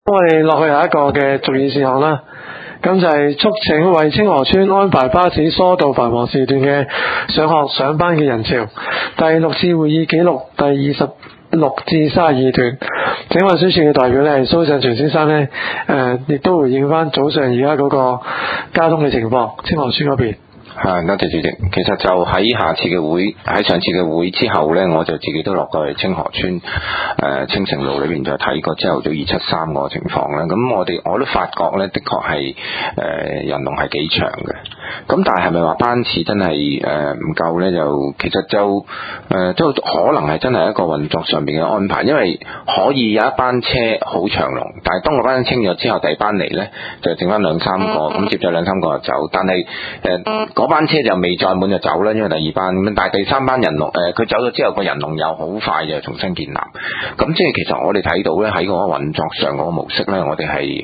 我哋落去下一個嘅重要事項啦，咁就係促請為清河村安排巴士疏導繁忙時段嘅上學上班嘅人潮。第6次會議記錄第26至32段，請運輸署嘅代表咧係蘇上全先生咧，亦都回應翻早上而家嗰個交通嘅情況，清河村嗰邊。 多謝主席。其實就喺上次嘅會之後呢，我就自己都落過去清河村青城路裏面就睇過朝頭早273個情況啦。咁我都發覺呢，的確係人龍係幾長嘅。咁但係咪話班次真係唔夠呢？就其實都可能係真係一個運作上面嘅安排，因為可以有一班車好長龍，但係當嗰班清咗之後，第二班嚟呢，就剩翻2-3個，咁接咗2-3個就走。但係嗰班車就未載滿就走啦，因為第二班咁，但係第三班人龍佢走咗之後，個人龍又好快就重新建立。咁即係其實我哋睇到呢，喺嗰個運作上嗰個模式呢，我哋係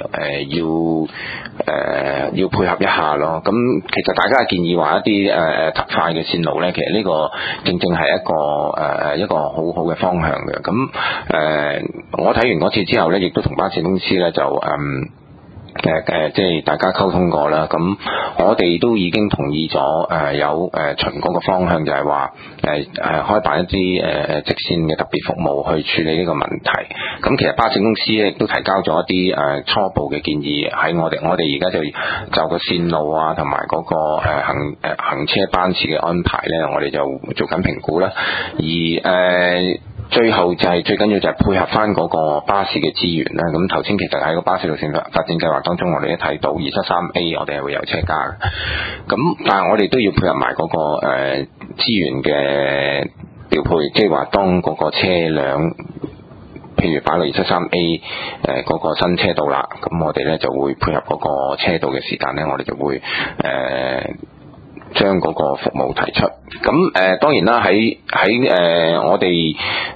要配合一下咯。咁其實大家建議話一啲特快嘅線路呢，其實呢個正正係一個好好嘅方向嘅。咁我睇完嗰次之後呢，亦都同巴士公司呢就即係大家溝通過啦，咁我哋都已經同意咗有循嗰個方向，就係話開辦一啲直線嘅特別服務去處理呢個問題。咁其實巴士公司亦都提交咗一啲初步嘅建議喺我哋而家就個線路啊，同埋嗰個行車班次嘅安排咧，我哋就做緊評估啦。而最後就係最緊要就係配合翻嗰個巴士嘅資源啦。咁頭先其實喺個巴士路線發展計劃當中，我哋都睇到273A 我哋係會有車加嘅。咁但係我哋都要配合埋嗰個資源嘅調配，即係話當嗰個車輛譬如擺落273A 嗰個新車道啦，咁我哋咧就會配合嗰個車道嘅時間咧，我哋就會將嗰個服務提出。咁當然啦，喺我哋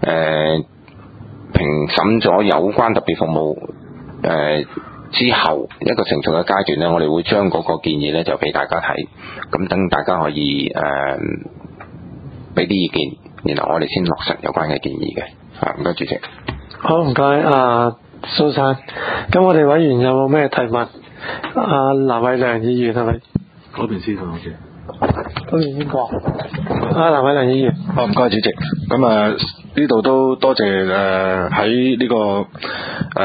評審咗有關特別服務之後一個成熟嘅階段咧，我哋會將嗰個建議咧就俾大家睇，咁等大家可以俾啲意見，然後我哋先落實有關嘅建議嘅。唔該主席。 好，唔該蘇生。咁我哋委員有冇咩提問？藍偉良議員係咪？ 嗰邊先好嘅。 嗰邊邊個？藍偉良議員。 唔該主席。咁呢度都多謝喺呢個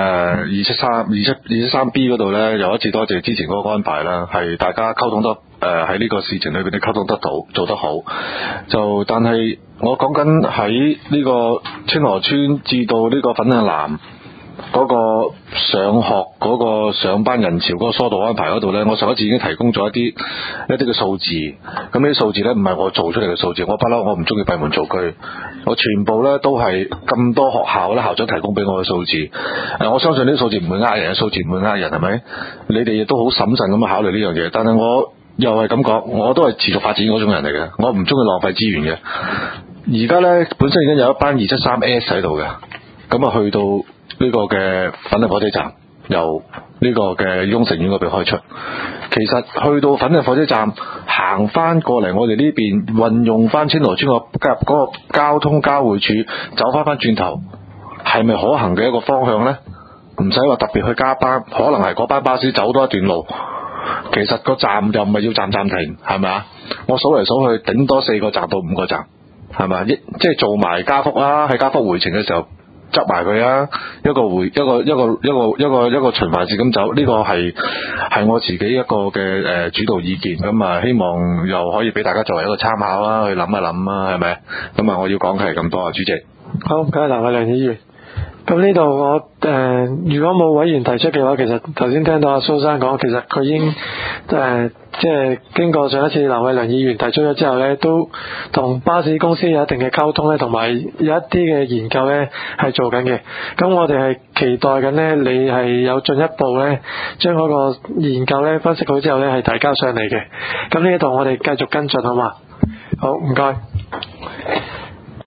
273B 嗰度咧，又一次多謝之前嗰個安排啦，係大家溝通得喺呢個事情裏邊你溝通得到，做得好。但係我講緊喺呢個清河村至到呢個粉嶺南嗰個上學嗰個上班人潮嗰個疏導安排嗰度呢，我上一次已經提供咗一啲嘅數字。咁呢啲數字呢，唔係我做出嚟嘅數字，我不嬲我唔中意閉門造車，我全部呢都係咁多學校呢校長提供俾我嘅數字。我相信呢啲數字唔會呃人，數字唔會呃人，係咪？你哋亦都好審慎咁考慮呢樣嘢。但係我又係咁講，我都係持續發展嗰種人嚟嘅，我唔中意浪費資源嘅。而家呢，本身已經有一班273S 喺度嘅，咁去到呢個嘅粉嶺火車站，由呢個嘅雍城苑嗰邊開出。其實去到粉嶺火車站行翻過嚟我哋呢邊，運用翻清河村嗰個交通交匯處走翻轉頭，係咪可行嘅一個方向呢？唔使話特別去加班，可能係嗰班巴士走多一段路，其實個站又唔係要站停，係咪啊？我數嚟數去頂多4個站到5個站，係咪？即係做埋加幅啦，喺加幅回程嘅時候執埋佢啊，一個循環線咁走。呢個係我自己一個嘅主導意見。咁希望又可以俾大家作為一個參考啦，去諗一諗啊，係咪？咁我要講嘅係咁多啊，主席。 好，唔該藍偉良議員。咁呢度我如果冇委員提出嘅話，其實頭先聽到阿蘇生講，其實佢已經即係經過上一次藍偉良議員提出咗之後呢，都同巴士公司有一定嘅溝通呢，同埋有一啲嘅研究呢係做緊嘅。咁我哋係期待緊呢，你係有進一步呢將嗰個研究呢分析好之後呢係提交上嚟嘅。咁呢度我哋繼續跟進好嘛？好，唔該。